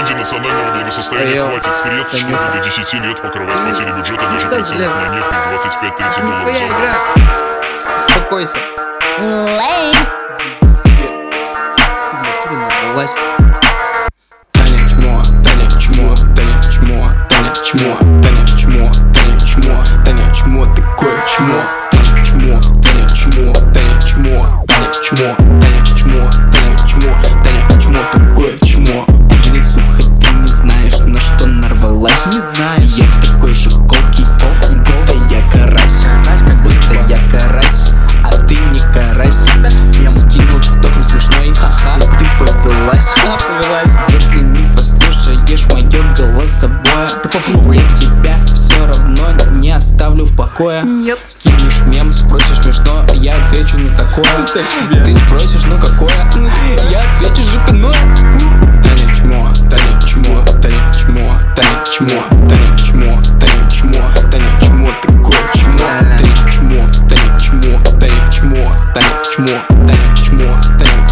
Ради национального благосостояния хватит средств, чтобы до 10 лет покрывать потери бюджета даже при ценах на нефть в 25-30 долларов за баррель. Успокойся. Ты в натуре нарвалась. Таня чмо, Таня чмо, Таня чмо, Таня чмо, Таня чмо, Таня чмо, Таня чмо, такое чмо. Таня чмо, Таня чмо, Таня чмо, Таня чмо, Таня чмо, Таня чмо, Таня чмо, такое чмо. Выглядит сухо, ты не знаешь, на что нарвалась. Не знаю, я такой же колкий, голая карась. Как будто я карась, а ты не карась. Скинул тиктоком смешной, и ты повелась. Если не послушаешь мое голосовое, я тебя все равно не оставлю в покое. Скинешь мем, спросишь смешно, я отвечу на такое. Ты спросишь, ну какое? Я отвечу жопиное. Таня чмо, Таня чмо, Таня чмо, Таня чмо, Таня чмо, Таня чмо, Таня чмо, такое чмо. Таня чмо, Таня чмо, Таня чмо, Таня чмо, Таня чмо, Таня